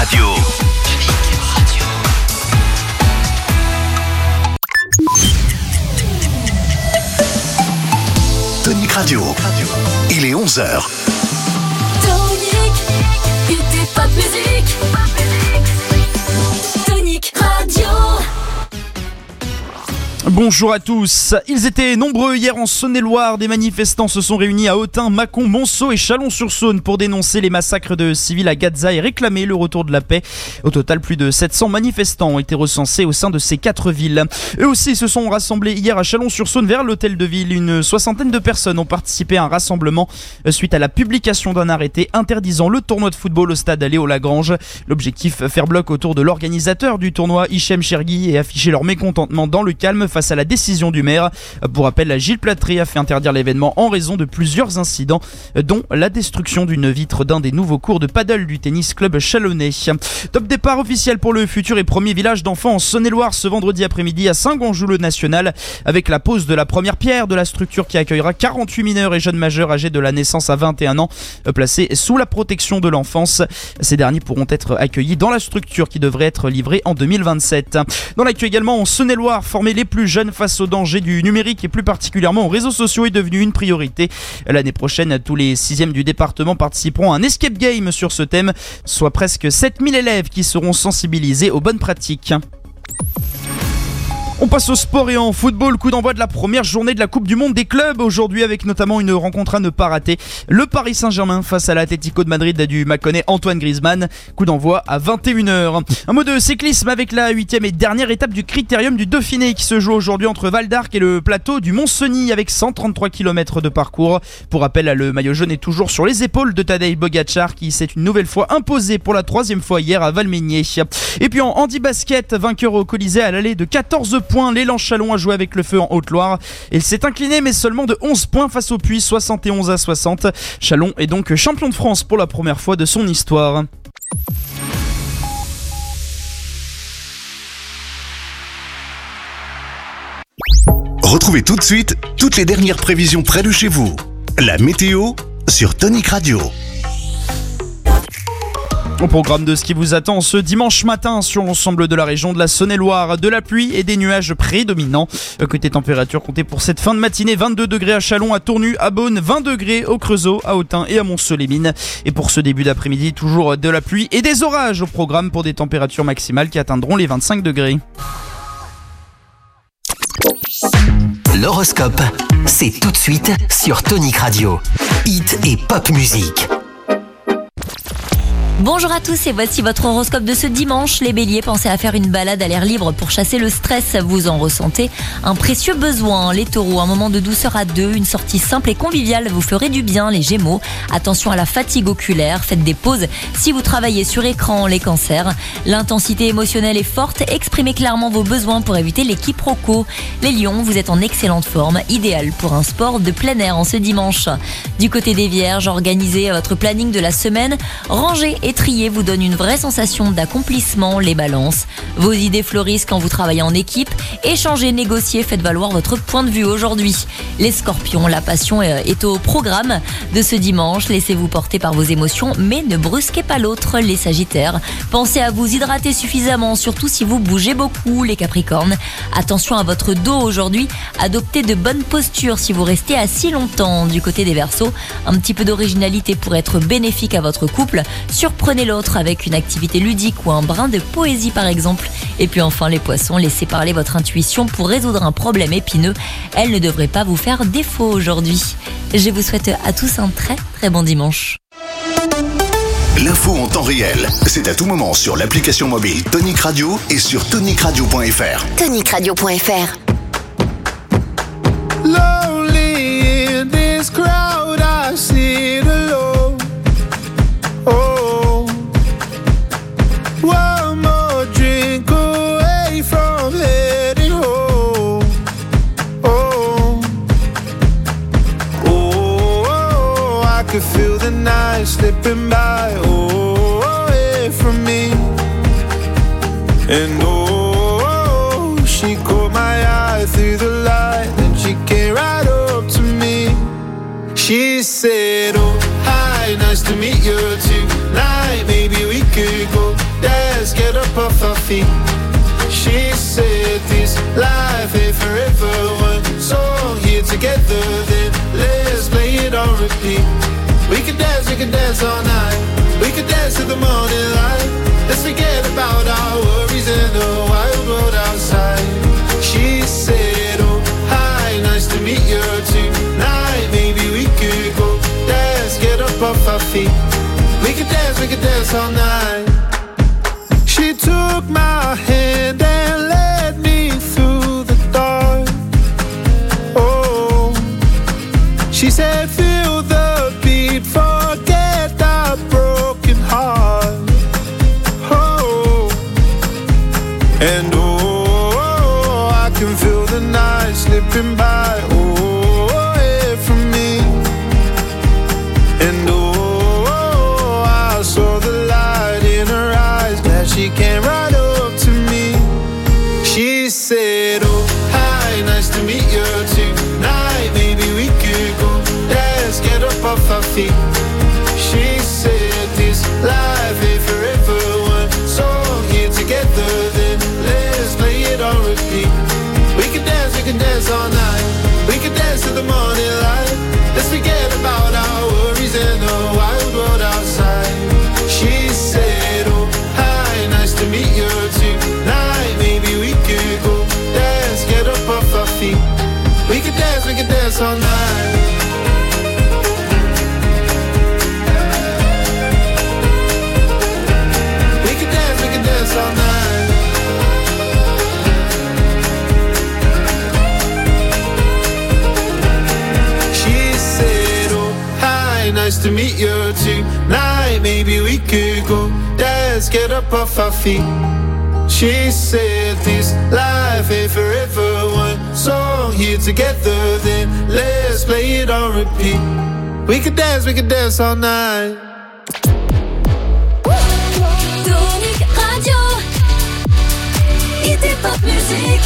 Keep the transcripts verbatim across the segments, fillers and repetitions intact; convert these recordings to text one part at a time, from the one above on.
Radio. Tonic Radio. Il est onze heures. Tonic, it est pas de musique. Tonic Radio. Bonjour à tous. Ils étaient nombreux hier en Saône-et-Loire. Des manifestants se sont réunis à Autun, Mâcon, Monceau et Chalon-sur-Saône pour dénoncer les massacres de civils à Gaza et réclamer le retour de la paix. Au total, plus de sept cents manifestants ont été recensés au sein de ces quatre villes. Eux aussi se sont rassemblés hier à Chalon-sur-Saône vers l'hôtel de ville. Une soixantaine de personnes ont participé à un rassemblement suite à la publication d'un arrêté interdisant le tournoi de football au stade Léo-Lagrange. L'objectif, faire bloc autour de l'organisateur du tournoi, Hichem Chergui, et afficher leur mécontentement dans le calme face à la décision du maire. Pour rappel, Gilles Platry a fait interdire l'événement en raison de plusieurs incidents, dont la destruction d'une vitre d'un des nouveaux cours de paddle du tennis club chalonnais. Top départ officiel pour le futur et premier village d'enfants en Saône-et-Loire ce vendredi après-midi à Saint-Gonjoul-le-National, avec la pose de la première pierre de la structure qui accueillera quarante-huit mineurs et jeunes majeurs âgés de la naissance à vingt et un ans, placés sous la protection de l'enfance. Ces derniers pourront être accueillis dans la structure qui devrait être livrée en deux mille vingt-sept. Dans l'actu également en Saône-et-Loire, former les plus jeunes face au danger du numérique et plus particulièrement aux réseaux sociaux est devenu une priorité. L'année prochaine, tous les sixièmes du département participeront à un escape game sur ce thème, soit presque sept mille élèves qui seront sensibilisés aux bonnes pratiques. On passe au sport et en football, coup d'envoi de la première journée de la Coupe du Monde des clubs aujourd'hui avec notamment une rencontre à ne pas rater. Le Paris Saint-Germain face à l'Atlético de Madrid du Mâconnais Antoine Griezmann. Coup d'envoi à vingt et une heures. Un mot de cyclisme avec la huitième et dernière étape du Critérium du Dauphiné qui se joue aujourd'hui entre Val d'Arc et le plateau du Mont-Cenis avec cent trente-trois kilomètres de parcours. Pour rappel, le maillot jaune est toujours sur les épaules de Tadej Pogačar qui s'est une nouvelle fois imposé pour la troisième fois hier à Valmeinier. Et puis en handi-basket, vainqueur au Colisée à l'aller de quatorze points. L'élan Chalon a joué avec le feu en Haute-Loire. Il s'est incliné mais seulement de onze points face au Puy, soixante et onze à soixante. Chalon est donc champion de France pour la première fois de son histoire. Retrouvez tout de suite toutes les dernières prévisions près de chez vous. La météo sur Tonic Radio. Au programme de ce qui vous attend ce dimanche matin sur l'ensemble de la région de la Saône-et-Loire, de la pluie et des nuages prédominants. Côté température, comptez pour cette fin de matinée vingt-deux degrés à Chalon, à Tournu, à Beaune, vingt degrés au Creusot, à Autun et à Monceau-les-Mines. Et pour ce début d'après-midi, toujours de la pluie et des orages au programme pour des températures maximales qui atteindront les vingt-cinq degrés. L'horoscope, c'est tout de suite sur Tonic Radio. Hit et pop musique. Bonjour à tous et voici votre horoscope de ce dimanche. Les béliers, pensez à faire une balade à l'air libre pour chasser le stress. Vous en ressentez un précieux besoin. Les taureaux, un moment de douceur à deux, une sortie simple et conviviale vous ferait du bien. Les gémeaux, attention à la fatigue oculaire, faites des pauses si vous travaillez sur écran. Les cancers, l'intensité émotionnelle est forte, exprimez clairement vos besoins pour éviter les quiproquos. Les lions, vous êtes en excellente forme, idéal pour un sport de plein air en ce dimanche. Du côté des vierges, organisez votre planning de la semaine, rangez et trier vous donne une vraie sensation d'accomplissement. Les balances, vos idées fleurissent quand vous travaillez en équipe. Échangez, négociez, faites valoir votre point de vue aujourd'hui. Les scorpions, la passion est au programme de ce dimanche. Laissez-vous porter par vos émotions, mais ne brusquez pas l'autre. Les sagittaires, pensez à vous hydrater suffisamment, surtout si vous bougez beaucoup. Les capricornes, attention à votre dos aujourd'hui. Adoptez de bonnes postures si vous restez assis longtemps. Du côté des verseaux, un petit peu d'originalité pourrait être bénéfique à votre couple. Surprenez l'autre avec une activité ludique ou un brin de poésie par exemple. Et puis enfin les poissons, laissez parler votre intuition pour résoudre un problème épineux. Elle ne devrait pas vous faire défaut aujourd'hui. Je vous souhaite à tous un très très bon dimanche. L'info en temps réel, c'est à tout moment sur l'application mobile Tonic Radio et sur tonic radio point f r. Tonic radio point f r. Lonely in this crowd, I sit alone. Oh, one more drink away from heading home. Oh, oh, oh, I could feel the night slipping by. Oh, away from me. And oh, she caught my eye through the light, then she came right up to me. She said, oh, hi, nice to meet you tonight. Maybe we could go feet. She said this life ain't forever. One song here together, then let's play it on repeat. We could dance, we could dance all night. We could dance to the morning light. Let's forget about our worries in the wild world outside. She said, oh, hi, nice to meet you tonight. Maybe we could go dance, get up off our feet. We could dance, we could dance all night. She took my hand and led me through the dark. Oh, she said, feel the beat, forget our broken heart. Oh, and oh, I can feel the night slipping by. Oh, away from me. And oh, I saw the light in her eyes. Glad she came right up to me. She said, oh, hi, nice to meet you tonight. Maybe we could go dance, get up off our feet. She said this life ain't forever. One song here together, then let's play it on repeat. We can dance, we can dance all night. We can dance to the morning light. Let's forget about our worries in the wild world outside. She said, oh, hi, nice to meet you tonight. Maybe we could go dance, get up off our feet. We can dance, we can dance all night. We can dance, we can dance all night. She said, oh, hi, nice to meet you tonight. Maybe we could go dance, get up off our feet. She said this life ain't forever. One song here together, then let's play it on repeat. We could dance, we could dance all night. Tonic Radio. Hit et pop musique.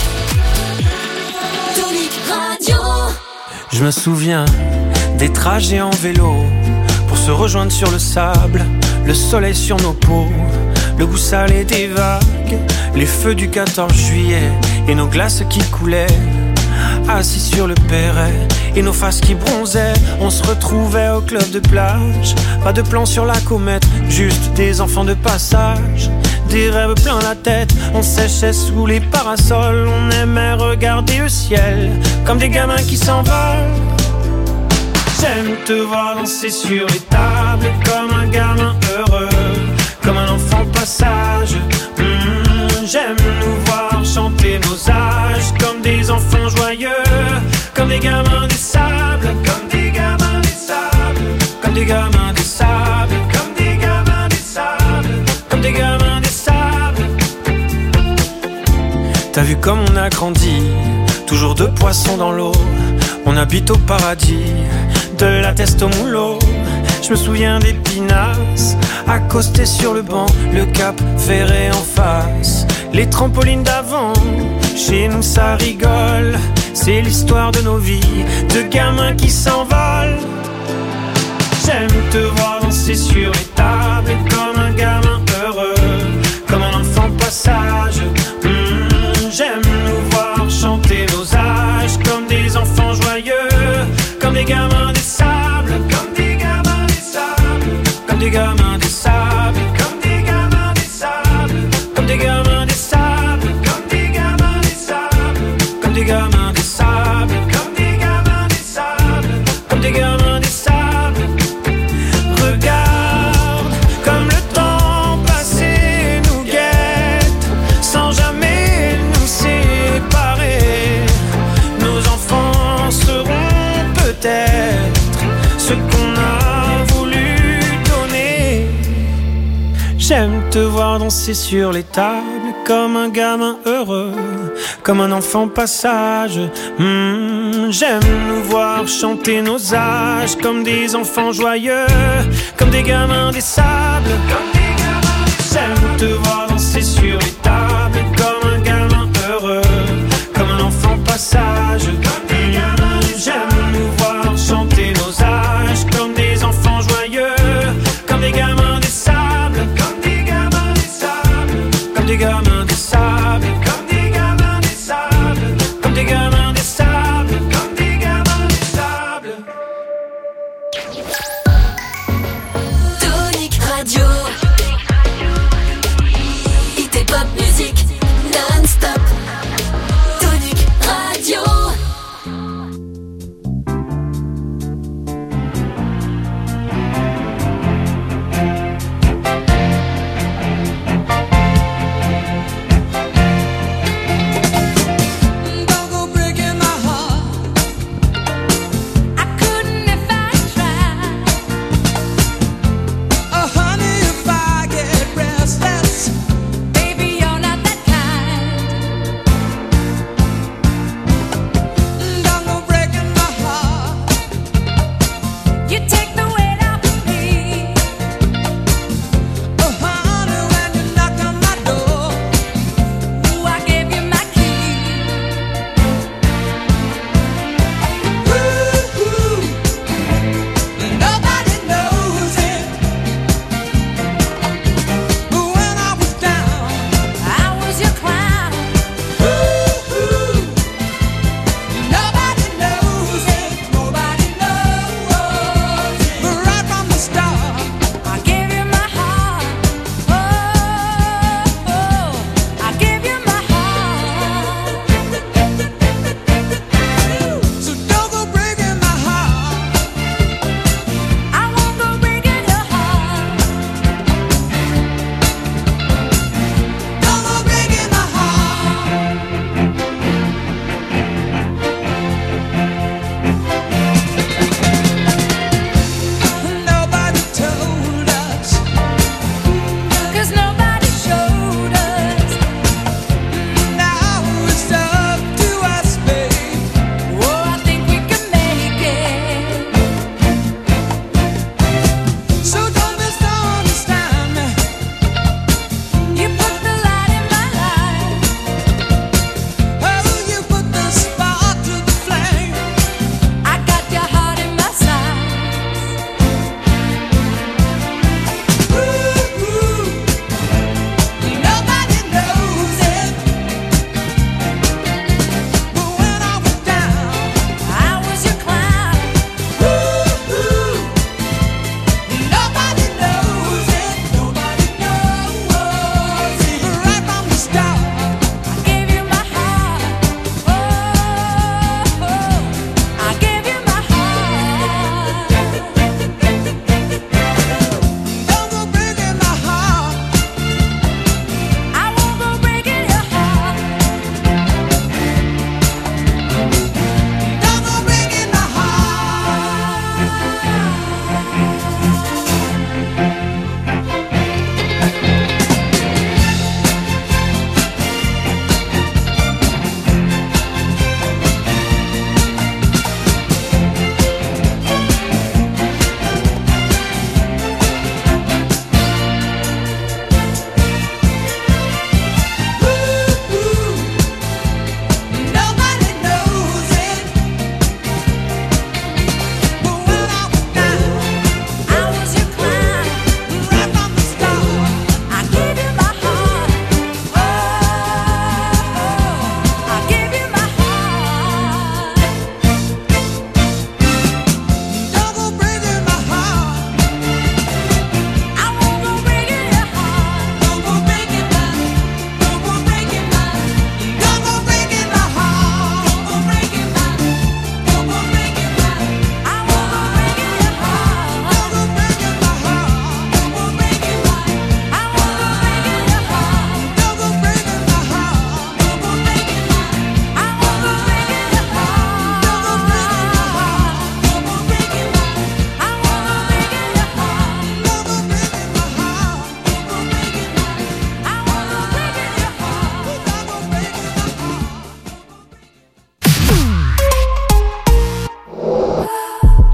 Tonic Radio. Je me souviens des trajets en vélo pour se rejoindre sur le sable, le soleil sur nos peaux, le goût salé des vagues, les feux du quatorze juillet et nos glaces qui coulaient. Assis sur le perret et nos faces qui bronzaient, on se retrouvait au club de plage. Pas de plan sur la comète, juste des enfants de passage. Des rêves plein la tête, on séchait sous les parasols. On aimait regarder le ciel comme des gamins qui s'envolent. J'aime te voir danser sur les tables comme un gamin heureux, comme un enfant passage. Mmh, j'aime nous voir chanter nos âges comme des enfants joyeux, comme des gamins des sables, comme des gamins des sables, comme des gamins des sables, comme des gamins des sables, comme des gamins des sables. T'as vu comme on a grandi, toujours deux poissons dans l'eau. On habite au paradis, de la teste au moulot. Je me souviens des pinasses, accostés sur le banc, le cap ferré en face, les trampolines d'avant. Chez nous ça rigole, c'est l'histoire de nos vies, de gamins qui s'envolent. J'aime te voir danser sur les tables comme un gamin heureux, comme un enfant passage. Mmh, j'aime nous voir chanter nos âges comme des enfants joyeux, comme des gamins des sables, comme des gamins des sables, comme des gamins des sables, comme des gamins des sables, comme des gamins des sables, comme des gamins des sables, comme des gamins des sables, comme des gamins des sables, comme des gamins des sables. Regarde comme le temps passé nous guette, sans jamais nous séparer. Nos enfants seront peut-être ce qu'on a voulu donner. J'aime te voir danser sur les tables comme un gamin heureux, comme un enfant passage. Mmh, j'aime nous voir chanter nos âges comme des enfants joyeux, comme des gamins des sables, comme des gamins des sables. J'aime te voir danser sur les tables comme un gamin heureux, comme un enfant passage. Comme des gamins des sables. J'aime nous voir chanter nos âges comme des enfants joyeux, comme des gamins des sables, comme des gamins des sables, comme des gamins des sables.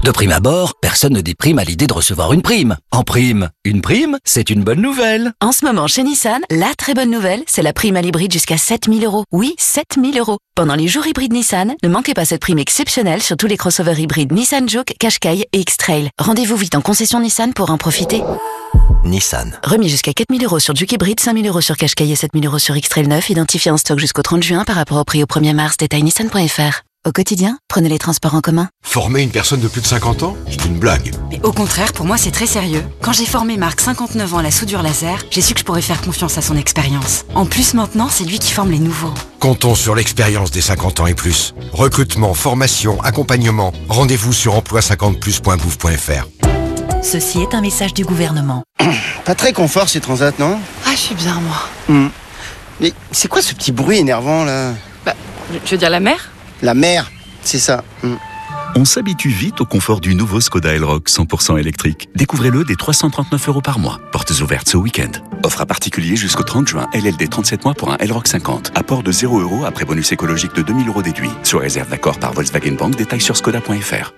De prime abord, personne ne déprime à l'idée de recevoir une prime. En prime, une prime, c'est une bonne nouvelle. En ce moment, chez Nissan, la très bonne nouvelle, c'est la prime à l'hybride jusqu'à sept mille euros. Oui, sept mille euros. Pendant les jours hybrides Nissan, ne manquez pas cette prime exceptionnelle sur tous les crossovers hybrides Nissan Juke, Qashqai et X-Trail. Rendez-vous vite en concession Nissan pour en profiter. Nissan. Remis jusqu'à quatre mille euros sur Juke hybride, cinq mille euros sur Qashqai et sept mille euros sur X-Trail neuf, identifié en stock jusqu'au trente juin par rapport au prix au premier mars. Détail nissan point f r. Au quotidien, prenez les transports en commun. Former une personne de plus de cinquante ans, c'est une blague. Mais au contraire, pour moi, c'est très sérieux. Quand j'ai formé Marc, cinquante-neuf ans, à la soudure laser, j'ai su que je pourrais faire confiance à son expérience. En plus, maintenant, c'est lui qui forme les nouveaux. Comptons sur l'expérience des cinquante ans et plus. Recrutement, formation, accompagnement. Rendez-vous sur emploi cinquante plus point gouv point f r. Ceci est un message du gouvernement. Pas très confort ces transats, non? Ah, je suis bien, moi. Mmh. Mais c'est quoi ce petit bruit énervant, là? Bah, tu veux dire la mer? La mer, c'est ça. Mmh. On s'habitue vite au confort du nouveau Skoda Elroq cent pour cent électrique. Découvrez-le dès trois cent trente-neuf euros par mois. Portes ouvertes ce week-end. Offre à particulier jusqu'au trente juin. L L D trente-sept mois pour un Elroq cinquante. Apport de zéro euros après bonus écologique de deux mille euros déduit. Sous réserve d'accord par Volkswagen Bank. Détails sur skoda point f r.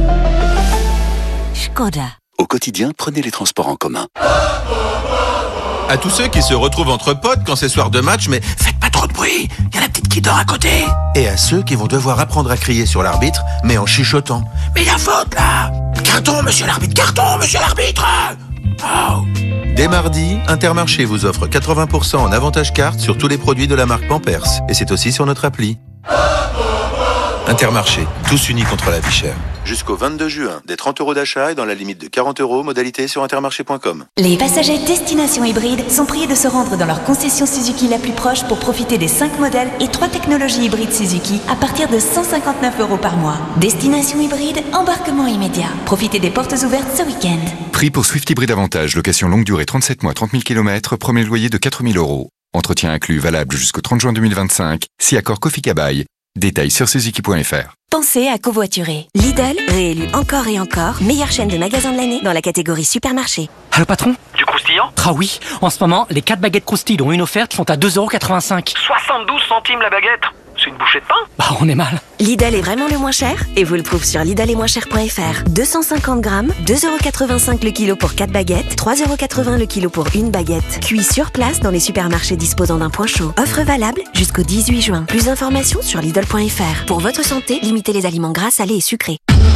Skoda. Au quotidien, prenez les transports en commun. À tous ceux qui se retrouvent entre potes quand c'est soir de match, mais faites pas trop de bruit, il y a la petite qui dort à côté. Et à ceux qui vont devoir apprendre à crier sur l'arbitre, mais en chuchotant. Mais il y a faute là! Carton, monsieur l'arbitre, carton, monsieur l'arbitre! Oh. Dès mardi, Intermarché vous offre quatre-vingts pour cent en avantage carte sur tous les produits de la marque Pampers. Et c'est aussi sur notre appli. Intermarché, tous unis contre la vie chère. Jusqu'au vingt-deux juin, des trente euros d'achat et dans la limite de quarante euros, modalité sur intermarché point com. Les passagers destination hybride sont priés de se rendre dans leur concession Suzuki la plus proche pour profiter des cinq modèles et trois technologies hybrides Suzuki à partir de cent cinquante-neuf euros par mois. Destination hybride, embarquement immédiat. Profitez des portes ouvertes ce week-end. Prix pour Swift Hybride Avantage, location longue durée trente-sept mois, trente mille kilomètres, premier loyer de quatre mille euros. Entretien inclus valable jusqu'au trente juin deux mille vingt-cinq, si accord Kofi Kabai. Détails sur suzuki point f r. Pensez à covoiturer. Lidl, réélu encore et encore, meilleure chaîne de magasins de l'année dans la catégorie supermarché. Allô patron? Du croustillant? Ah oui, en ce moment, les quatre baguettes croustilles dont une offerte sont à deux euros quatre-vingt-cinq. soixante-douze centimes la baguette? C'est une bouchée de pain? Bah on est mal. Lidl est vraiment le moins cher et vous le prouve sur lidl et moins cher point f r. deux cent cinquante grammes, deux euros quatre-vingt-cinq le kilo pour quatre baguettes, trois euros quatre-vingts le kilo pour une baguette. Cuit sur place dans les supermarchés disposant d'un point chaud. Offre valable jusqu'au dix-huit juin. Plus d'informations sur lidl point f r. Pour votre santé, limitez les aliments gras, salés et sucrés.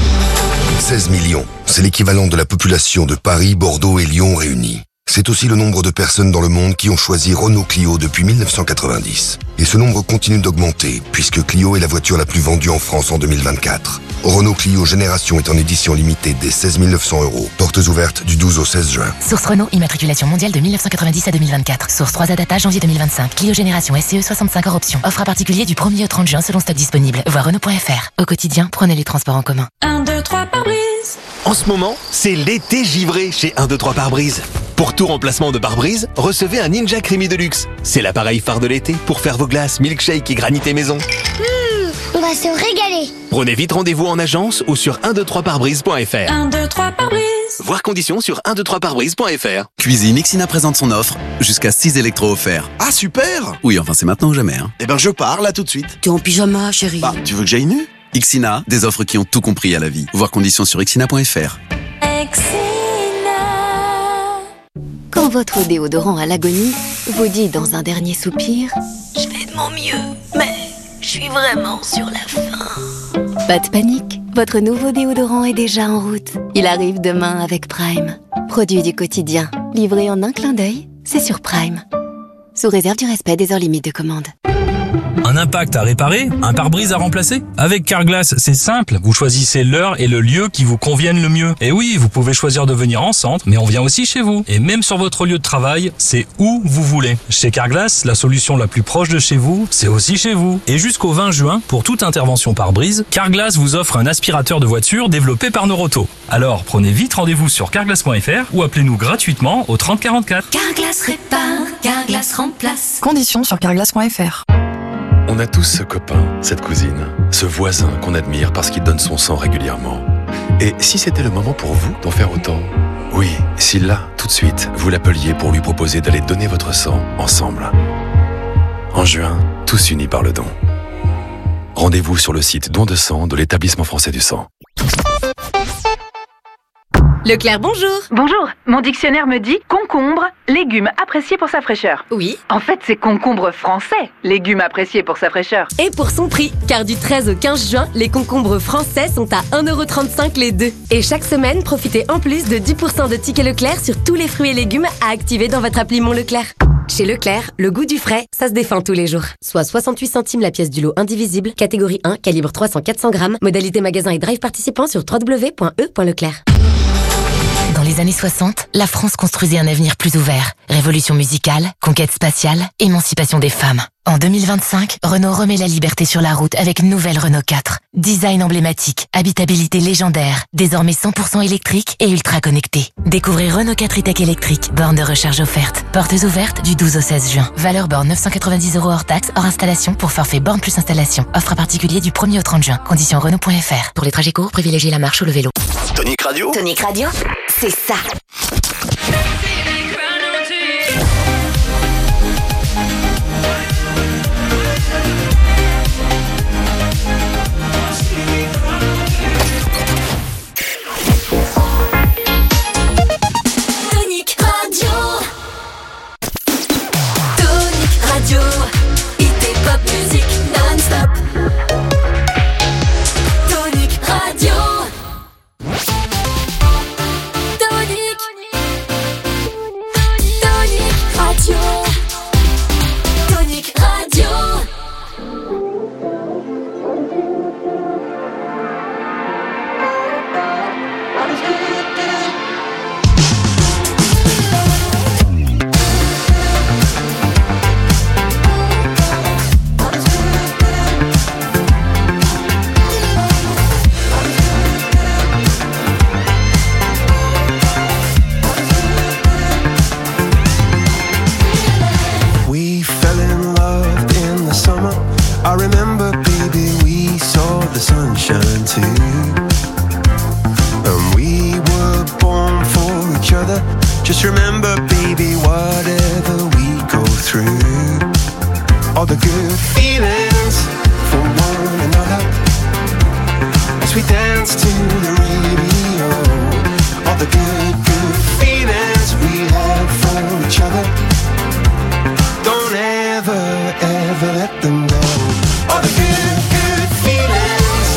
seize millions, c'est l'équivalent de la population de Paris, Bordeaux et Lyon réunis. C'est aussi le nombre de personnes dans le monde qui ont choisi Renault Clio depuis mille neuf cent quatre-vingt-dix. Et ce nombre continue d'augmenter, puisque Clio est la voiture la plus vendue en France en deux mille vingt-quatre. Renault Clio Génération est en édition limitée dès seize mille neuf cents euros. Portes ouvertes du douze au seize juin. Source Renault, immatriculation mondiale de mille neuf cent quatre-vingt-dix à deux mille vingt-quatre. Source trois A Data, janvier deux mille vingt-cinq. Clio Génération S C E soixante-cinq hors option. Offre à particulier du premier au trente juin selon stock disponible. Voir Renault point f r. Au quotidien, prenez les transports en commun. un, deux, trois pare-brise. En ce moment, c'est l'été givré chez un deux trois pare-brise. Pour tout remplacement de pare-brise, recevez un Ninja Creamy Deluxe. C'est l'appareil phare de l'été pour faire vos glaces, milkshake et granité maison. Mmh, on va se régaler. Prenez vite rendez-vous en agence ou sur un deux trois pare-brise point f r. un, deux, trois pare-brise. Voir conditions sur un deux trois pare-brise point f r. Cuisine, Ixina présente son offre. Jusqu'à six électros offerts. Ah super! Oui, enfin c'est maintenant ou jamais. Hein. Eh ben je pars là tout de suite. T'es en pyjama, chérie. Bah, tu veux que j'aille nu? Ixina, des offres qui ont tout compris à la vie. Voir conditions sur ixina point f r. Quand votre déodorant à l'agonie vous dit dans un dernier soupir « Je fais de mon mieux, mais je suis vraiment sur la fin ». Pas de panique, votre nouveau déodorant est déjà en route. Il arrive demain avec Prime. Produit du quotidien, livré en un clin d'œil, c'est sur Prime. Sous réserve du respect des heures limites de commande. Un impact à réparer, un pare-brise à remplacer? Avec Carglass, c'est simple. Vous choisissez l'heure et le lieu qui vous conviennent le mieux. Et oui, vous pouvez choisir de venir en centre, mais on vient aussi chez vous. Et même sur votre lieu de travail, c'est où vous voulez. Chez Carglass, la solution la plus proche de chez vous, c'est aussi chez vous. Et jusqu'au vingt juin, pour toute intervention pare-brise, Carglass vous offre un aspirateur de voiture développé par Noroto. Alors, prenez vite rendez-vous sur carglass point f r ou appelez-nous gratuitement au trente quarante-quatre. Carglass répare, Carglass remplace. Conditions sur carglass point f r. On a tous ce copain, cette cousine, ce voisin qu'on admire parce qu'il donne son sang régulièrement. Et si c'était le moment pour vous d'en faire autant? Oui, si là, tout de suite, vous l'appeliez pour lui proposer d'aller donner votre sang ensemble. En juin, tous unis par le don. Rendez-vous sur le site Don de sang de l'Établissement français du sang. Leclerc, bonjour. Bonjour. Mon dictionnaire me dit concombre, légume apprécié pour sa fraîcheur. Oui. En fait, c'est concombre français, légume apprécié pour sa fraîcheur. Et pour son prix, car du treize au quinze juin, les concombres français sont à un euro trente-cinq les deux. Et chaque semaine, profitez en plus de dix pour cent de tickets Leclerc sur tous les fruits et légumes à activer dans votre appli Mon Leclerc. Chez Leclerc, le goût du frais, ça se défend tous les jours. Soit soixante-huit centimes la pièce du lot indivisible, catégorie un, calibre trois cents à quatre cents grammes, modalité magasin et drive participant sur w w w point e point leclerc. Dans les années soixante, la France construisait un avenir plus ouvert. Révolution musicale, conquête spatiale, émancipation des femmes. En deux mille vingt-cinq, Renault remet la liberté sur la route avec une nouvelle Renault quatre. Design emblématique, habitabilité légendaire, désormais cent pour cent électrique et ultra connecté. Découvrez Renault quatre e-tech électrique, borne de recharge offerte. Portes ouvertes du douze au seize juin. Valeur borne neuf cent quatre-vingt-dix euros hors taxe, hors installation pour forfait borne plus installation. Offre à particulier du premier au trente juin. Conditions Renault point F R. Pour les trajets courts, privilégiez la marche ou le vélo. Tonic Radio. Tonic Radio, c'est ça. Tonic Radio. Tonic Radio. Hit et pop music non-stop. Tonic Radio. Tonic. Tonic Radio. Tonic Radio. We fell in love in the summer. I remember, baby, we saw the sunshine too. And we were born for each other. Just remember, baby, whatever we go through, all the good feelings for one another, as we dance to the radio. All the good, good feelings we have for each other, don't ever, ever let them go. All the good, good feelings.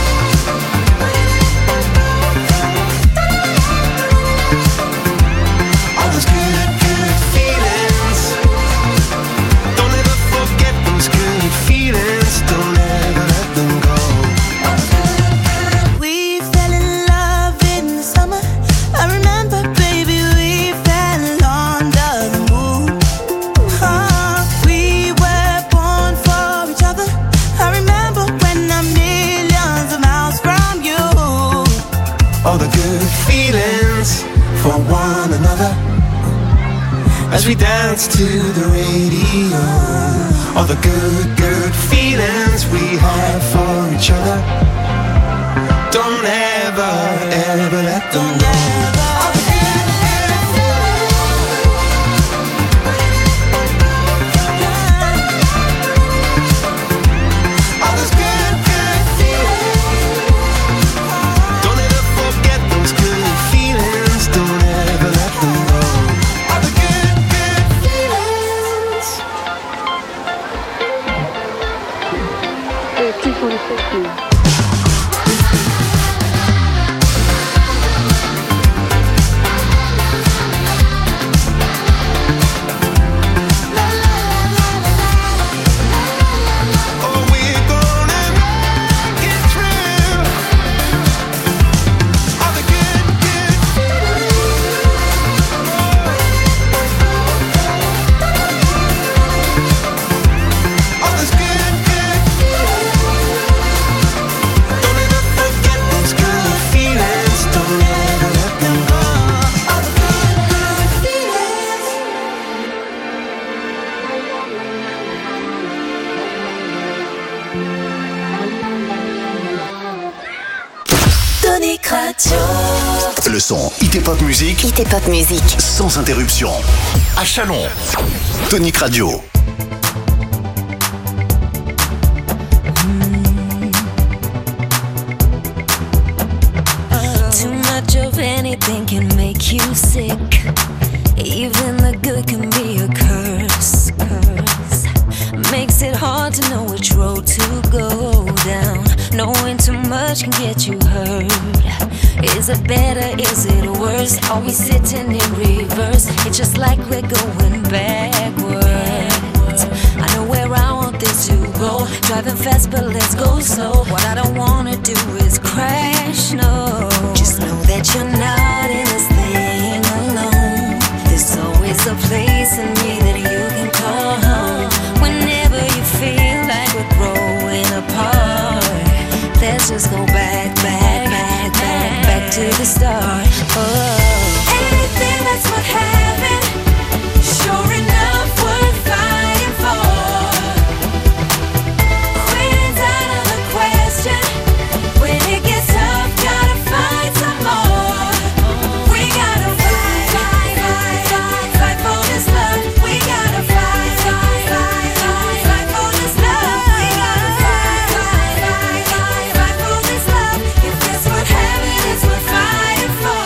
All those good, good feelings. Don't ever forget those good feelings. Don't ever let them go. We fell in love in the summer. I remember, baby, we fell under the moon. Oh, we were born for each other. I remember when I'm millions of miles from you. All the good feelings for one another, as we dance to the radio. All the good, good feelings we have for each other, don't ever, ever let them go. All the good, good feelings. All those good, good feelings. Don't ever forget those good feelings. Don't ever let them go. All the good, good feelings. Oh, we're gonna make it through. All the good, good feelings. All those good, good feelings. Don't ever forget those good feelings. Don't ever let them go. All the good, good feelings. Tonic Radio. Le son Hit et Pop Music. Hit et pop music. Sans interruption. À Chalon. Tonic Radio. Too much of anything anything can make you sick. Even the good can be a curse, curse. Makes it hard to know which road to go down. Knowing too much can get you hurt. Is it better, is it worse? Are we sitting in reverse? It's just like we're going backwards. I know where I want this to go. Driving fast but let's go slow. What I don't wanna do is crash, no. Just know that you're not in this thing alone. There's always a place in me that you can call home. Whenever you feel like we're growing apart, let's just go back, back, back, back, back to the start. Oh, anything that's worth having, sure enough worth fighting for. Quitting's out of the question. When it gets tough, gotta find some more. We gotta fight, fight, fight, fight, fight for this love. We gotta fight, fight, fight, fight, fight for this love. We gotta fight, fight, fight, fight, fight for this love. If it's worth having, it's worth fighting for.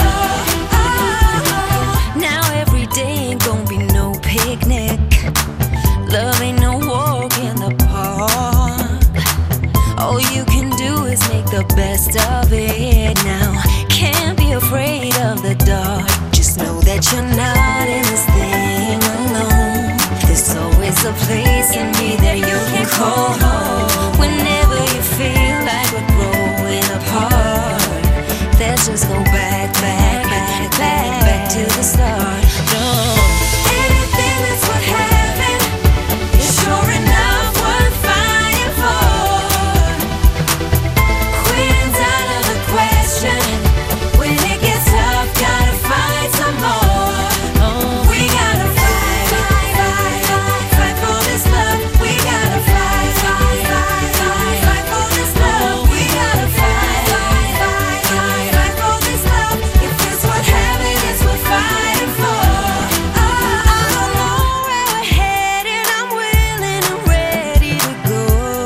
Oh, now every day ain't gonna be no picnic. Love ain't no walk in the park. All you can do is make the best of it now. Can't be afraid of the dark. Just know that you're not in this thing alone. There's always a place in me that you can call home. Whenever you feel like we're growing apart, let's just go back, back, back, back, back to the start. No. Anything that's worth having is sure enough worth fighting for. Quitting's out of the question. When it gets tough, gotta fight some more. Oh, we gotta fight, fight, fight, fight, fight for this love. We gotta fight, fight, fight, fight, fight for this love. We gotta fight, fight, fight, fight, fight for this love. If it's worth having, it's worth fighting for. Oh, I don't know where we're headed. I'm willing and ready to go.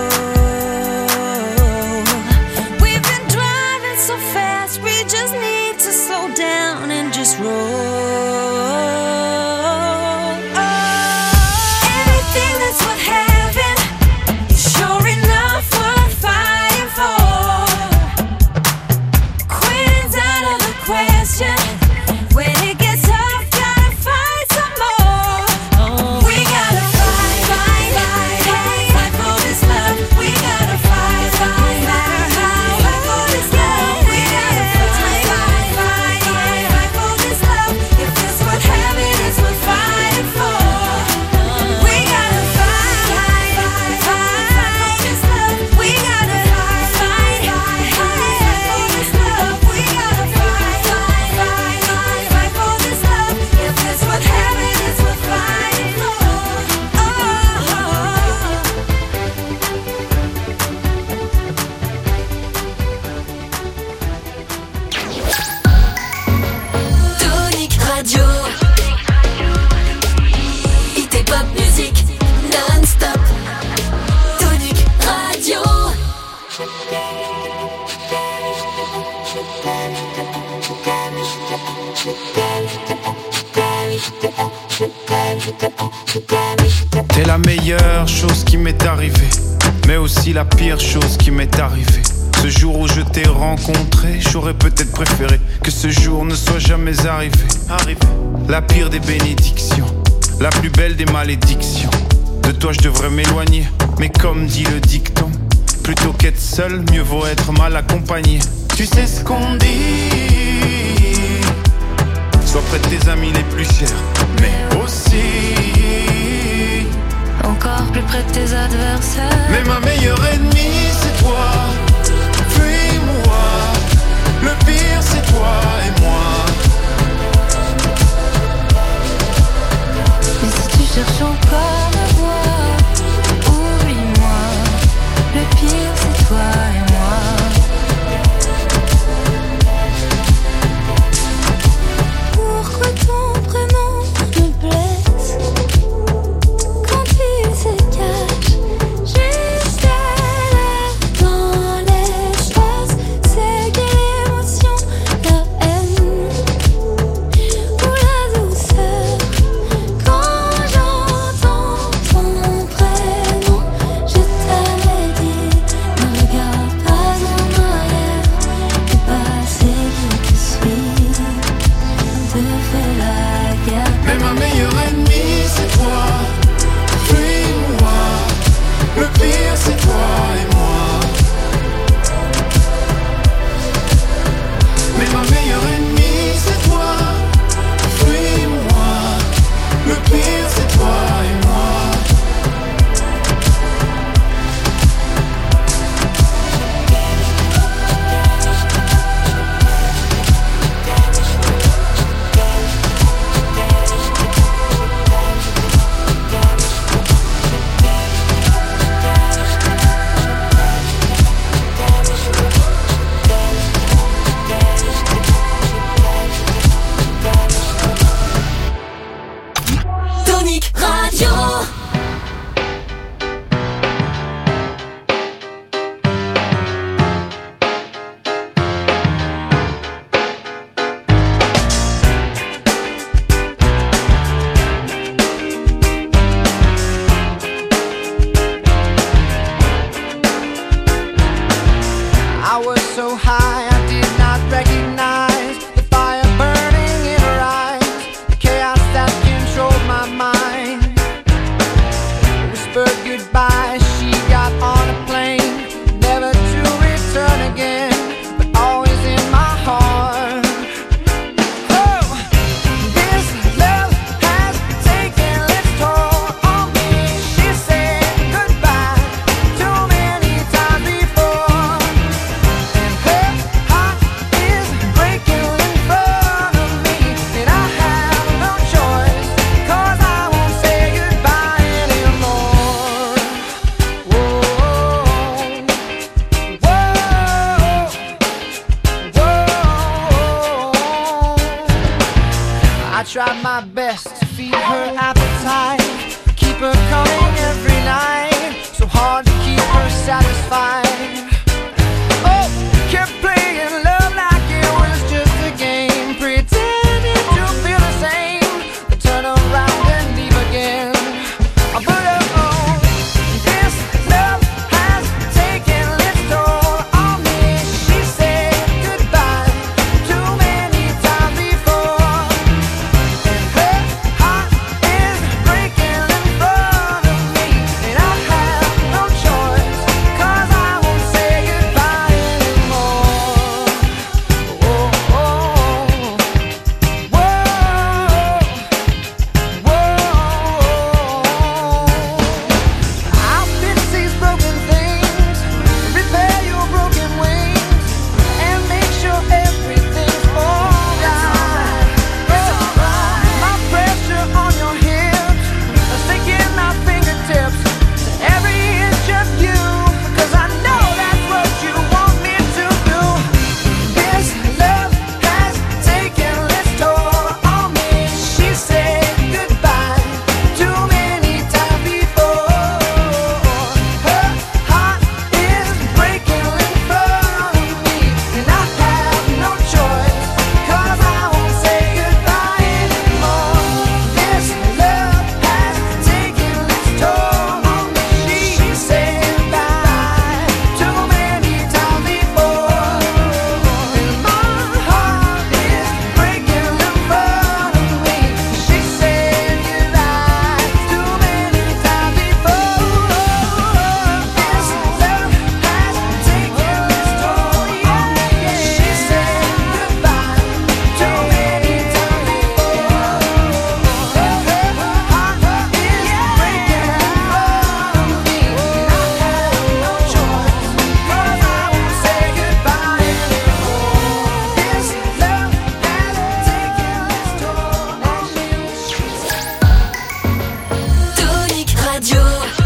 We've been driving so fast, we just need to slow down and just roll. Oh, anything that's worth having is sure enough worth fighting for. Quitting's out of the question. When it gets tough, gotta fight some more. Oh, we gotta fight, fight, fight, fight, fight for this love. We gotta fight, fight, fight, fight, fight for this love. We gotta fight, fight, fight, fight, fight for this love. If it's worth having, it's worth fighting for. We gotta fight, fight, fight, fight, fight for this love. We gotta fight, fight, fight, fight, fight for this love. We gotta fight, fight, fight, fight, fight for this love. If it's worth having, it's worth fighting for. Tonic Radio. Hit et pop musique non-stop. Tonic Radio. T'es la meilleure chose qui m'est arrivée, mais aussi la pire chose qui m'est arrivée. Ce jour où je t'ai rencontré, j'aurais peut-être préféré que ce jour ne soit jamais arrivé. Arrivé. La pire des bénédictions, la plus belle des malédictions. De toi je devrais m'éloigner, mais comme dit le dicton, plutôt qu'être seul, mieux vaut être mal accompagné. Tu sais ce qu'on dit, sois près de tes amis les plus chers, mais aussi encore plus près de tes adversaires. mais ma meilleure ennemie c'est toi, puis moi. Le pire c'est toi et moi. Mais si tu cherches encore à voir, oublie-moi. Le pire c'est toi et moi. Pourquoi ton prénom me blesse quand tu se caches juste à la dans try my best to feed her appetite, keep her coming every night, so hard to keep her satisfied. Oh, kept playing love like it was just a game, pretending to feel the same, then turn around and leave again. But oh, this love has taken its toll on me. She said goodbye too many times before, and her heart is breaking in front of me, and I have no choice, 'cause I won't say goodbye anymore. Oh, oh, whoa, whoa. I'll fix these broken things, repair your broken wings, and make sure everything's alright. My pressure on your hips, sinking my fingertips to every inch of you, 'cause I know that's what you want me to do. This love has taken its toll on me. She said goodbye too many times before. Her heart is breaking in front of me, and I have no choice, 'cause I won't say goodbye anymore. This love has taken its toll on me. She said goodbye too many times before, and my heart is breaking in front of me. She said goodbye too many times before. This love has taken its toll on me. She said goodbye too many times before, and her heart is breaking in front of me, and I have no choice, 'cause I won't say goodbye anymore. This love has taken its toll on me. Tonic Radio.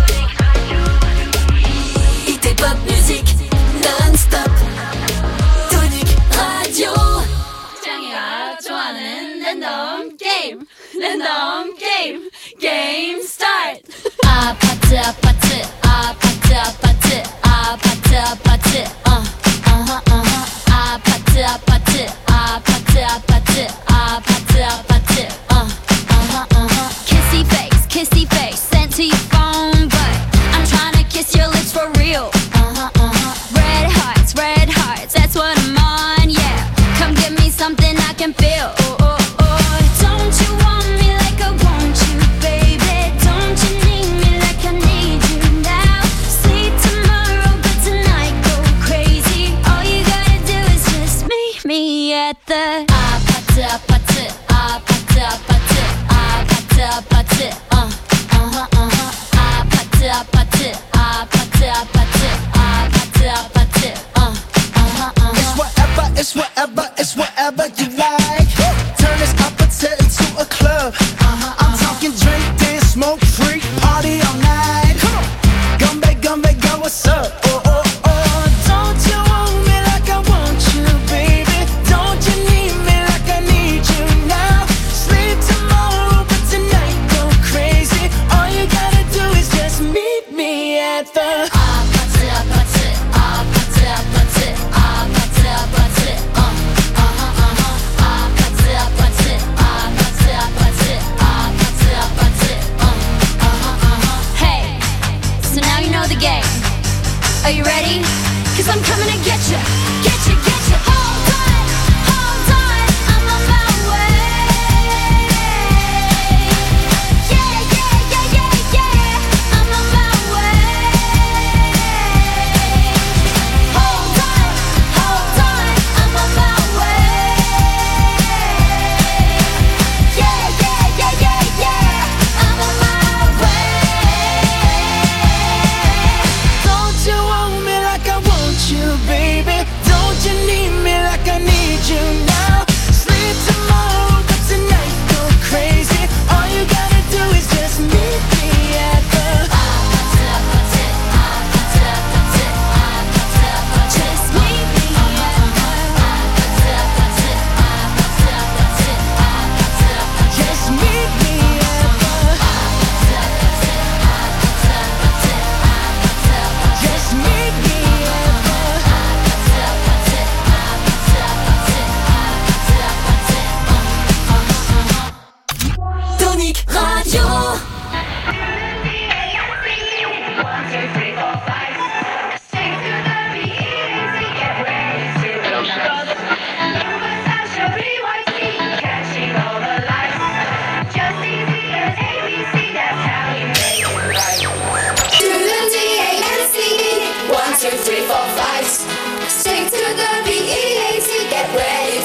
Hit et pop music non-stop. Tonic Radio. 짱이가 좋아하는 랜덤 게임. 랜덤 게임. 게임 스타트. 아파트 아파트 아파트 아파트 아파트 아파트 어 어허 어허 아파트 아파트 아파트 아파트 아파트 아파트 어 어허 어허 kissy face kissy face sent to your phone, but I'm trying to kiss your lips for real. Uh-huh, uh-huh. Red hearts, red hearts, that's what I'm on, yeah. Come give me something I can feel. Oh, oh, oh. Don't you want me like I want you, baby? Don't you need me like I need you now? Sleep tomorrow, but tonight go crazy. All you gotta do is just meet me at the 아파트 아파트 아파트 아파트 아파트 아파트 어 어허 어허 아파트 아파트 아파트 아파트 아파트 아파트 어 어허 어허 It's whatever, it's whatever, it's whatever you like. Turn this opposite into a club. I'm talking drink, dance, smoke, freak, party all night. Come on, gumbe, gumbe, go, what's up? Oh, oh, oh. Don't you want me like I want you, baby? Don't you need me like I need you now? Sleep tomorrow, but tonight go crazy. All you gotta do is just meet me at the 아파트 아파트 아파트 아파트 아파트 아파트 어 어허 어허 아파트 아파트 아파트 아파트 아파트 아파트 어 어허 어허 Hey, so now you know the game. Are you ready? 'Cause I'm coming to get you, get you, get you. Hold on, hold on, I'm on my way. Yeah, yeah, yeah, yeah, yeah, I'm on my way. Hold on, hold on, I'm on my way. Yeah, yeah, yeah, yeah, yeah, I'm on my way. Don't you want me like I want you, baby? Don't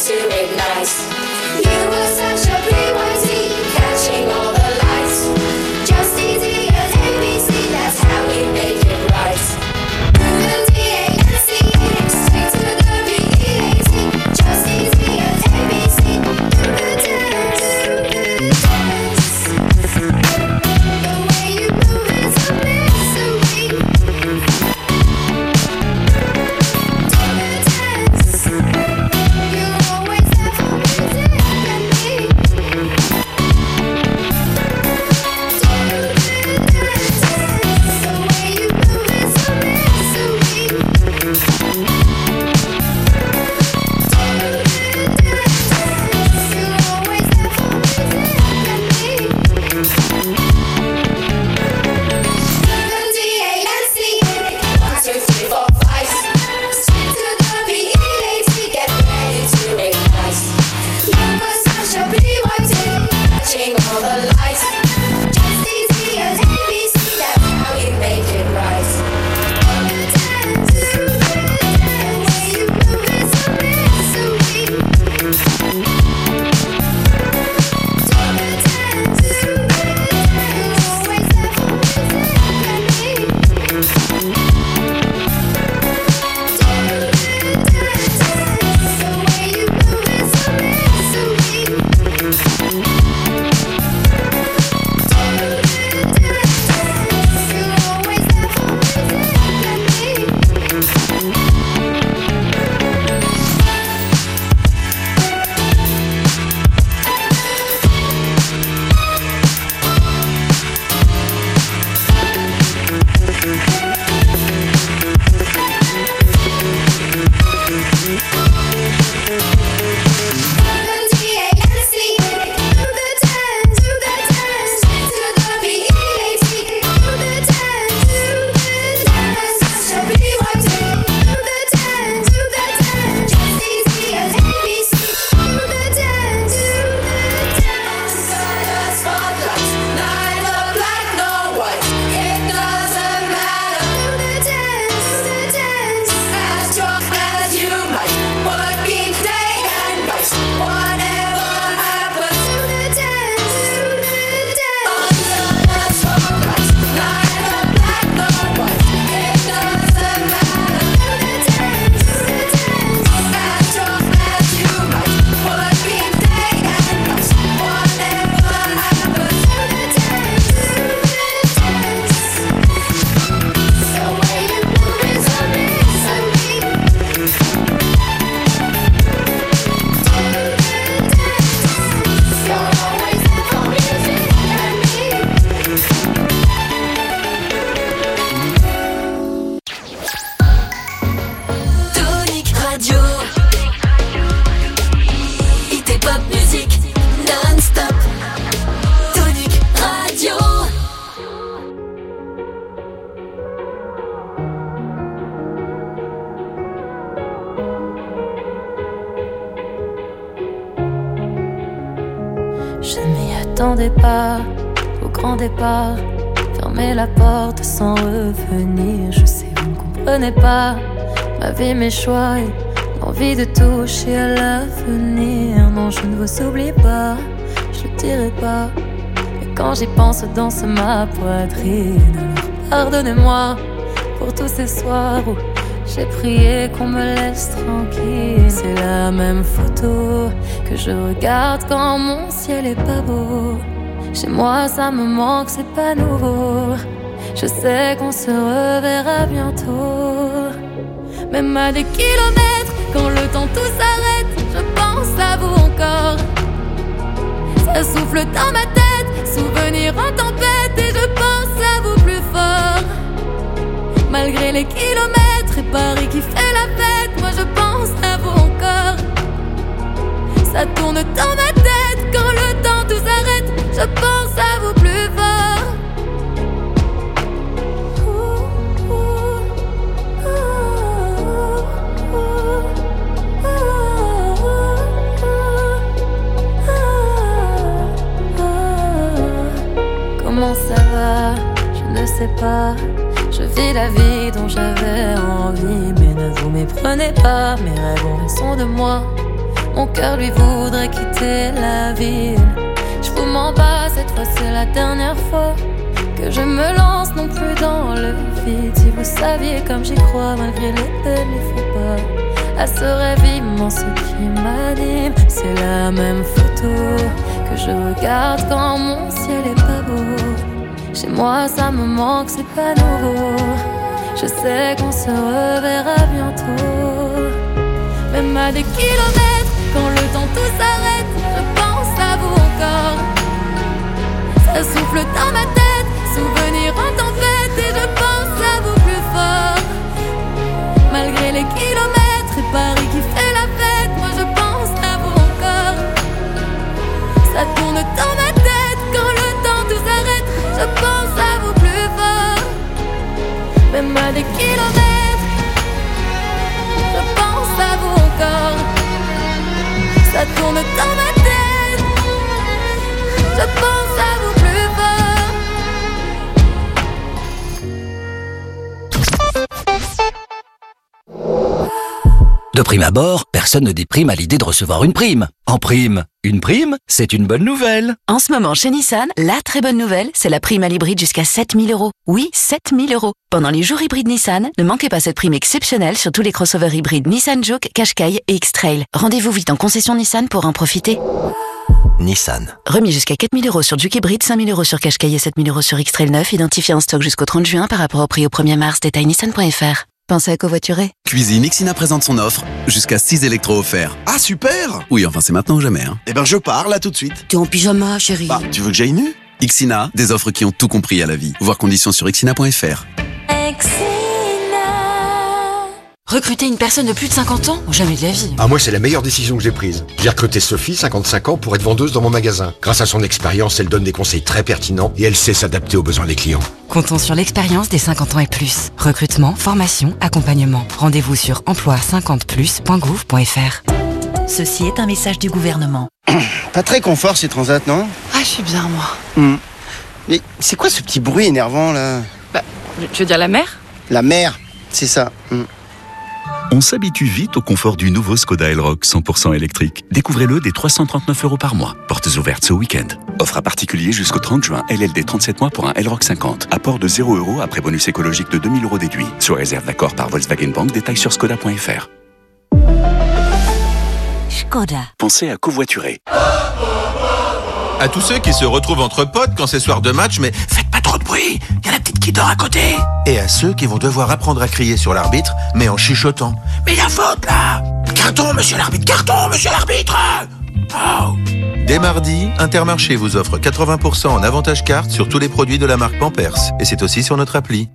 to ignite. You were such a P Y T, catching all the lights. Just easy as A B C, that's how we make it right. The D A N C E, straight to the B E A T. Just easy as A B C, do the dance, do the dance. The way you move is a mystery. You're always there for music and me. All the lights, just easy as A B C, that's how we make it right. The dance, the way you move is a mystery. Do the dance, you're always there for music and me. Do the dance, the way you move is a mystery. Je m'y attendais pas, au grand départ. Fermer la porte sans revenir. Je sais, vous ne comprenez pas ma vie, mes choix et l'envie de toucher à l'avenir. Non, je ne vous oublie pas, je le dirai pas. Mais quand j'y pense, danse ma poitrine. Alors pardonnez-moi pour tous ces soirs où j'ai prié qu'on me laisse tranquille. C'est la même photo que je regarde quand mon ciel est pas beau. Chez moi ça me manque, c'est pas nouveau. Je sais qu'on se reverra bientôt. Même à des kilomètres, quand le temps tout s'arrête, je pense à vous encore. Ça souffle dans ma tête, souvenir en tempête, et je pense à vous plus fort. Malgré les kilomètres et Paris qui fait la fête, moi je pense à vous encore. Ça tourne dans ma tête, quand le temps tout s'arrête, je pense à vous plus fort. Comment ça va? Je ne sais pas. Je vis la vie dont j'avais envie, mais ne vous méprenez pas. Mes rêves ont raison de moi. Mon cœur lui voudrait quitter la ville. Je vous mens pas, cette fois c'est la dernière fois que je me lance non plus dans le vide. Si vous saviez comme j'y crois malgré les peines, les faux pas, à ce rêve immense qui m'anime. C'est la même photo que je regarde quand mon ciel est pas beau. Chez moi ça me manque, c'est pas nouveau. Je sais qu'on se reverra bientôt. Même à des kilomètres, quand le temps tout s'arrête, je pense à vous encore. Ça souffle dans ma tête, souvenirs en tempête, et je pense à vous plus fort. Malgré les kilomètres et Paris qui fait la fête, moi je pense à vous encore. Ça tourne dans ma tête, quand le temps tout s'arrête, je pense à vous plus fort. Même à des kilomètres, je pense à vous encore. Ça tourne dans ma tête, je pense à vous plus fort. De prime abord, personne ne déprime à l'idée de recevoir une prime. En prime, une prime, c'est une bonne nouvelle. En ce moment, chez Nissan, la très bonne nouvelle, c'est la prime à l'hybride jusqu'à sept mille euros. Oui, sept mille euros. Pendant les jours hybrides Nissan, ne manquez pas cette prime exceptionnelle sur tous les crossovers hybrides Nissan Juke, Qashqai et X-Trail. Rendez-vous vite en concession Nissan pour en profiter. Nissan. Remis jusqu'à quatre mille euros sur Juke hybride, cinq mille euros sur Qashqai et sept mille euros sur X-Trail neuf, identifié en stock jusqu'au trente juin par rapport au prix au premier mars. Détail nissan point f r. Pensez à covoiturer. Cuisine Ixina présente son offre, jusqu'à six électros offerts. Ah super! Oui, enfin c'est maintenant ou jamais. Hein. Eh ben je pars là tout de suite. T'es en pyjama, chérie. Bah, tu veux que j'aille nu? Ixina, des offres qui ont tout compris à la vie. Voir conditions sur ixina point f r. Recruter une personne de plus de cinquante ans? Jamais de la vie. Ah, moi, c'est la meilleure décision que j'ai prise. J'ai recruté Sophie, cinquante-cinq ans, pour être vendeuse dans mon magasin. Grâce à son expérience, elle donne des conseils très pertinents et elle sait s'adapter aux besoins des clients. Comptons sur l'expérience des cinquante ans et plus. Recrutement, formation, accompagnement. Rendez-vous sur emploi cinquante plus point gouv point f r. Ceci est un message du gouvernement. Pas très confort ces transats, non? Ah, je suis bien, moi. Mmh. Mais c'est quoi ce petit bruit énervant, là? Bah, tu veux dire la mer? La mer, c'est ça. Mmh. On s'habitue vite au confort du nouveau Skoda Elroq cent pour cent électrique. Découvrez-le dès trois cent trente-neuf euros par mois. Portes ouvertes ce week-end. Offre à particulier jusqu'au trente juin. L L D trente-sept mois pour un Elroq cinquante. Apport de zéro euros après bonus écologique de deux mille euros déduit. Sous réserve d'accord par Volkswagen Bank. Détails sur skoda point f r. Skoda. Pensez à covoiturer. À tous ceux qui se retrouvent entre potes quand c'est soir de match, mais faites pas trop de bruit, y a la petite qui dort à côté. Et à ceux qui vont devoir apprendre à crier sur l'arbitre, mais en chuchotant. Mais y a faute là! Carton, monsieur l'arbitre, carton, monsieur l'arbitre! Oh. Dès mardi, Intermarché vous offre quatre-vingts pour cent en avantage carte sur tous les produits de la marque Pampers. Et c'est aussi sur notre appli.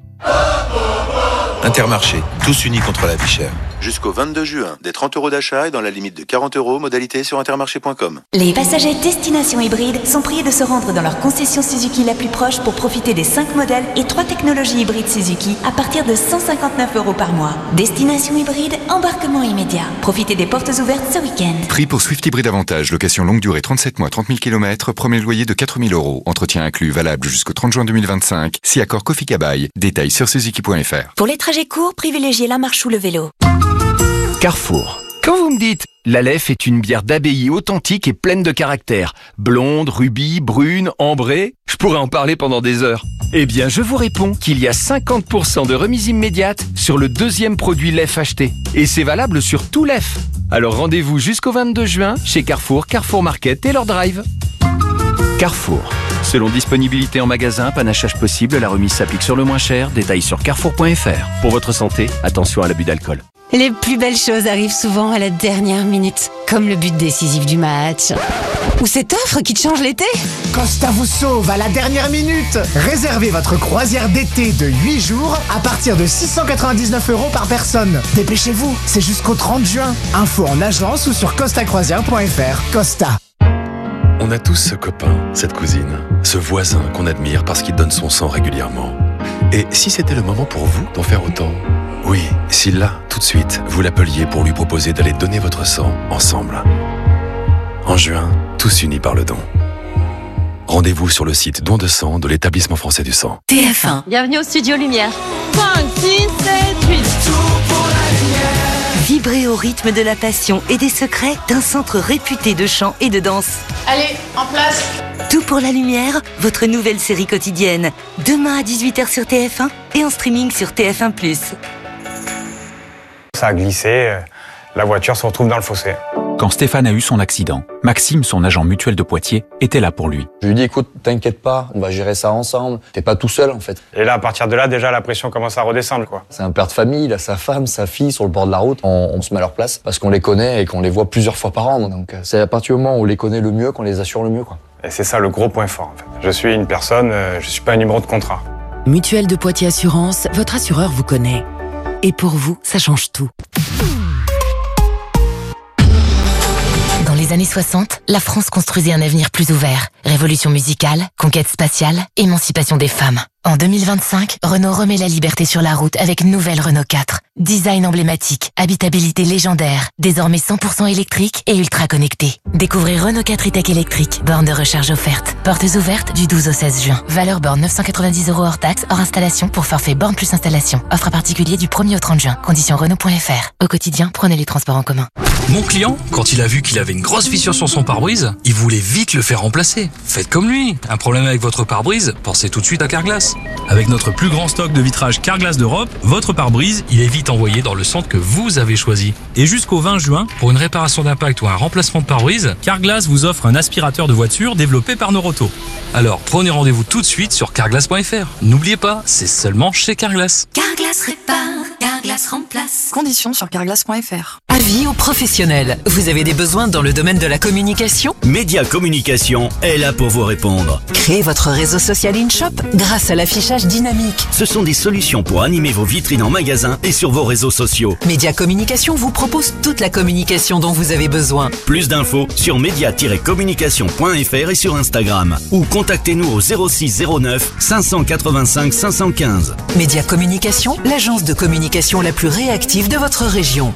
Intermarché, tous unis contre la vie chère. Jusqu'au vingt-deux juin, des trente euros d'achat et dans la limite de quarante euros, modalité sur intermarché point com. Les passagers destination hybride sont priés de se rendre dans leur concession Suzuki la plus proche pour profiter des cinq modèles et trois technologies hybrides Suzuki à partir de cent cinquante-neuf euros par mois. Destination hybride, embarquement immédiat. Profitez des portes ouvertes ce week-end. Prix pour Swift Hybride Avantage, location longue durée trente-sept mois, trente mille kilomètres, premier loyer de quatre mille euros. Entretien inclus, valable jusqu'au trente juin deux mille vingt-cinq. Si accord Kofi Kabaï. Détails sur suzuki point f r. Pour les trajets courts, privilégiez la marche ou le vélo. Carrefour. Quand vous me dites « l'Aleph est une bière d'abbaye authentique et pleine de caractère, blonde, rubis, brune, ambrée », je pourrais en parler pendant des heures. Eh bien, je vous réponds qu'il y a cinquante pour cent de remise immédiate sur le deuxième produit Lef acheté. Et c'est valable sur tout Lef. Alors rendez-vous jusqu'au vingt-deux juin chez Carrefour, Carrefour Market et leur drive. Carrefour. Selon disponibilité en magasin, panachage possible, la remise s'applique sur le moins cher. Détails sur carrefour point f r. Pour votre santé, attention à l'abus d'alcool. Les plus belles choses arrivent souvent à la dernière minute, comme le but décisif du match. Ou cette offre qui te change l'été. Costa vous sauve à la dernière minute. Réservez votre croisière d'été de huit jours à partir de six cent quatre-vingt-dix-neuf euros par personne. Dépêchez-vous, c'est jusqu'au trente juin. Info en agence ou sur costa croisière point f r. Costa. On a tous ce copain, cette cousine, ce voisin qu'on admire parce qu'il donne son sang régulièrement. Et si c'était le moment pour vous d'en faire autant? Oui, si là, tout de suite, vous l'appeliez pour lui proposer d'aller donner votre sang ensemble. En juin, tous unis par le don. Rendez-vous sur le site Don de sang de l'Établissement français du sang. T F un. Bienvenue au Studio Lumière. cinq, six, sept, huit. Tout pour la lumière. Vibrez au rythme de la passion et des secrets d'un centre réputé de chant et de danse. Allez, en place. Tout pour la lumière, votre nouvelle série quotidienne. Demain à dix-huit heures sur T F un et en streaming sur T F un plus. Ça a glissé, la voiture se retrouve dans le fossé. Quand Stéphane a eu son accident, Maxime, son agent mutuel de Poitiers, était là pour lui. Je lui ai dit, écoute, t'inquiète pas, on va gérer ça ensemble. T'es pas tout seul, en fait. Et là, à partir de là, déjà, la pression commence à redescendre, quoi. C'est un père de famille, il a sa femme, sa fille sur le bord de la route. On, on se met à leur place parce qu'on les connaît et qu'on les voit plusieurs fois par an. Donc, c'est à partir du moment où on les connaît le mieux qu'on les assure le mieux, quoi. Et c'est ça le gros point fort, en fait. Je suis une personne, euh, je suis pas un numéro de contrat. Mutuelle de Poitiers Assurance, votre assureur vous connaît. Et pour vous, ça change tout. Dans les années soixante, la France construisait un avenir plus ouvert. Révolution musicale, conquête spatiale, émancipation des femmes. En deux mille vingt-cinq, Renault remet la liberté sur la route avec nouvelle Renault quatre. Design emblématique, habitabilité légendaire, désormais cent pour cent électrique et ultra connecté. Découvrez Renault quatre e-tech électrique, borne de recharge offerte. Portes ouvertes du douze au seize juin. Valeur borne neuf cent quatre-vingt-dix euros hors taxe, hors installation pour forfait borne plus installation. Offre à particulier du premier au trente juin. Conditions Renault point F R. Au quotidien, prenez les transports en commun. Mon client, quand il a vu qu'il avait une grosse fissure sur son pare-brise, il voulait vite le faire remplacer. Faites comme lui. Un problème avec votre pare-brise, pensez tout de suite à Carglass. Avec notre plus grand stock de vitrage Carglass d'Europe, votre pare-brise, il est vite envoyé dans le centre que vous avez choisi. Et jusqu'au vingt juin, pour une réparation d'impact ou un remplacement de pare-brise, Carglass vous offre un aspirateur de voiture développé par Noroto. Alors prenez rendez-vous tout de suite sur carglass point F R. N'oubliez pas, c'est seulement chez Carglass. Carglass répare, Carglass remplace. Conditions sur carglass point F R. Avis aux professionnels. Vous avez des besoins dans le domaine de la communication ? Média Communication est là pour vous répondre. Créez votre réseau social InShop grâce à l'affichage dynamique. Ce sont des solutions pour animer vos vitrines en magasin et sur vos réseaux sociaux. Média Communication vous propose toute la communication dont vous avez besoin. Plus d'infos sur média tiret communication point F R et sur Instagram. Ou contactez-nous au zéro six zéro neuf cinq cent quatre-vingt-cinq cinq cent quinze. Média Communication, l'agence de communication la plus réactive de votre région.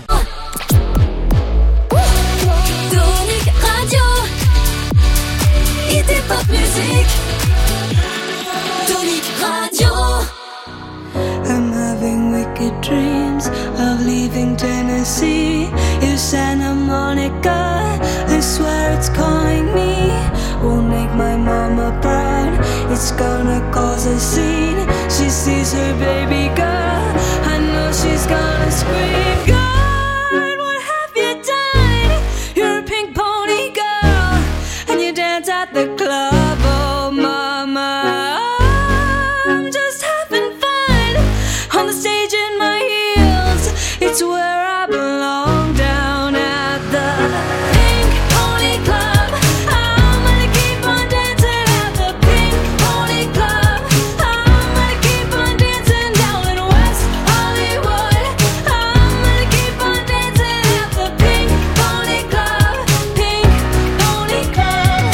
Tonic Radio. Hit et pop music. Tonic Radio. I'm having wicked dreams of leaving Tennessee. You Santa Monica, I swear it's calling me. Won't make my mama proud, it's gonna cause a scene. She sees her baby girl, I know she's gonna scream. God, what have you done? You're a pink pony girl, and you dance at the club, oh mama. I'm just having fun on the stage in my heels. It's where I belong, down at the Pink Pony Club. I'm gonna keep on dancing at the Pink Pony Club. I'm gonna keep on dancing down in West Hollywood. I'm gonna keep on dancing at the Pink Pony Club. Pink Pony Club.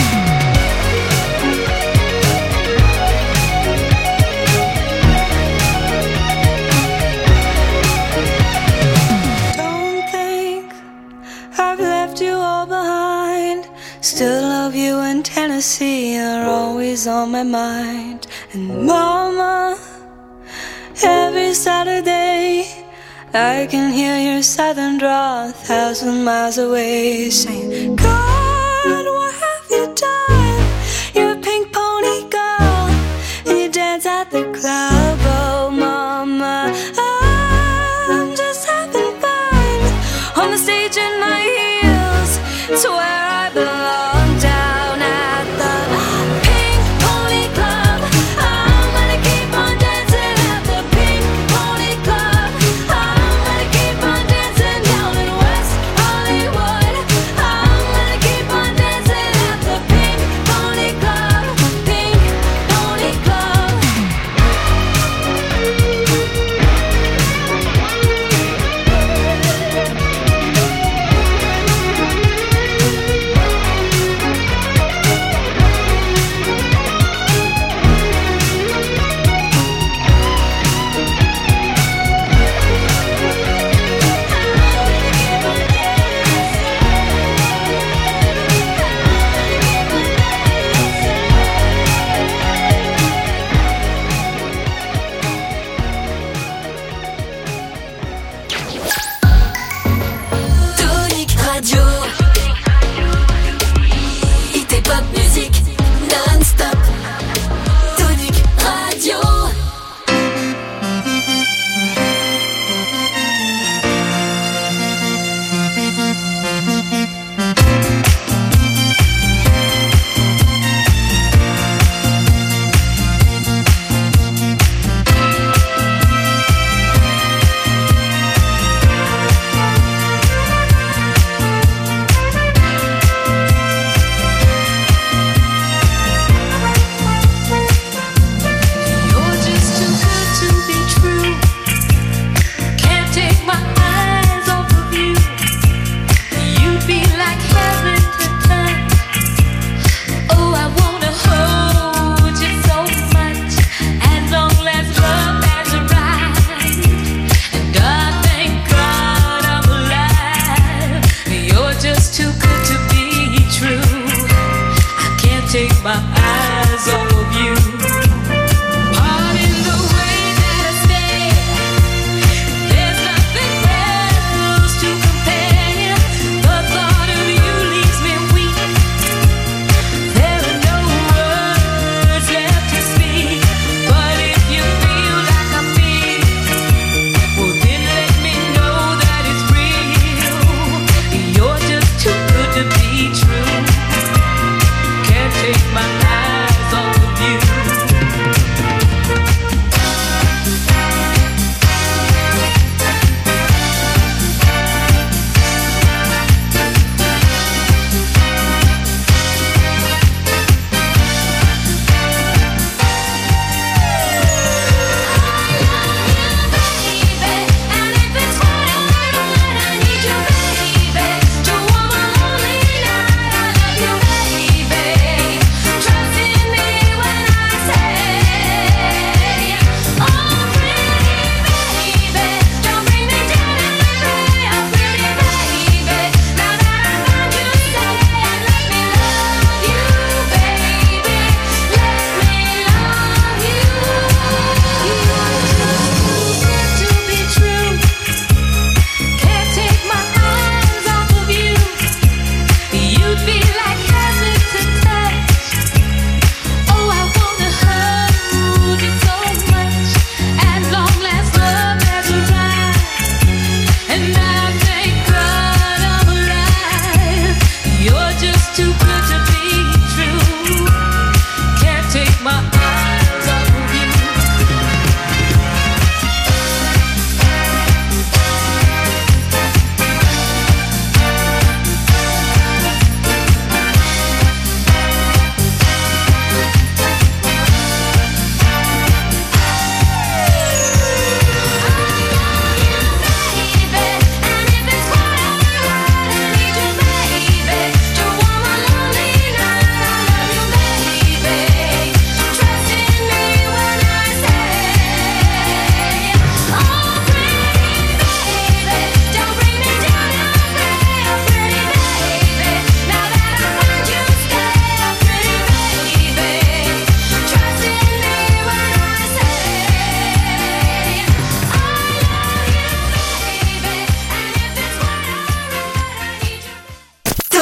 Don't think I've left you all behind. Still love you in Tennessee, you're always on my mind. And mama, every Saturday I can hear your southern drawl a thousand miles away, saying, God, what have you done? You're a pink pony girl, and you dance at the club, oh mama. I'm just having fun on the stage in my heels. It's where I belong, down at the Pink Pony Club. I'm gonna keep on dancing at the Pink Pony Club. I'm gonna keep on dancing down in West Hollywood. I'm gonna keep on dancing at the Pink Pony Club. Pink Pony Club.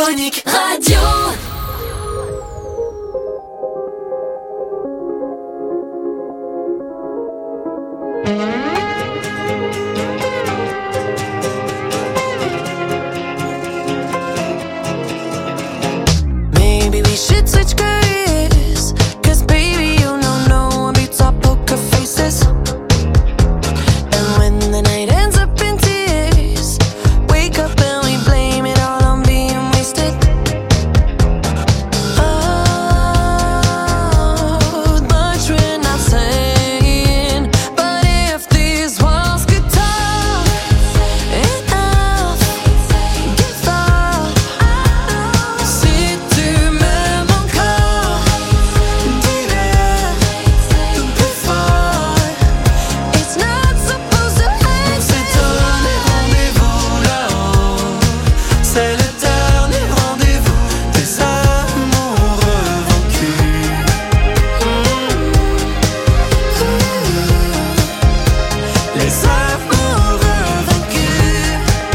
Dynamique Radio. Maybe we should switch careers, 'cause baby you know no one beats our poker faces. And when the night ends up in tears, wake up and we blame it all on being wasted. Oh, much we're not saying, but if these walls could talk enough, give up. Si tu m'aimes encore, dis-le plus fort. It's not supposed to end. On s'est donné rendez-vous là-haut. C'est le dernier rendez-vous des amoureux vaincus. Les amoureux vaincus.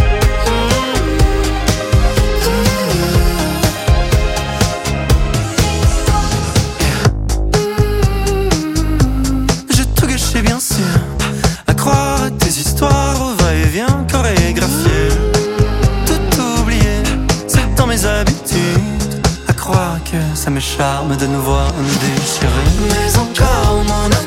J'ai tout gâché bien sûr, à croire à tes histoires au va-et-vient chorégraphié. Tout oublié, c'est dans mes habitudes, à croire que ça me charme de nous voir nous déchirer. Mais encore mon amour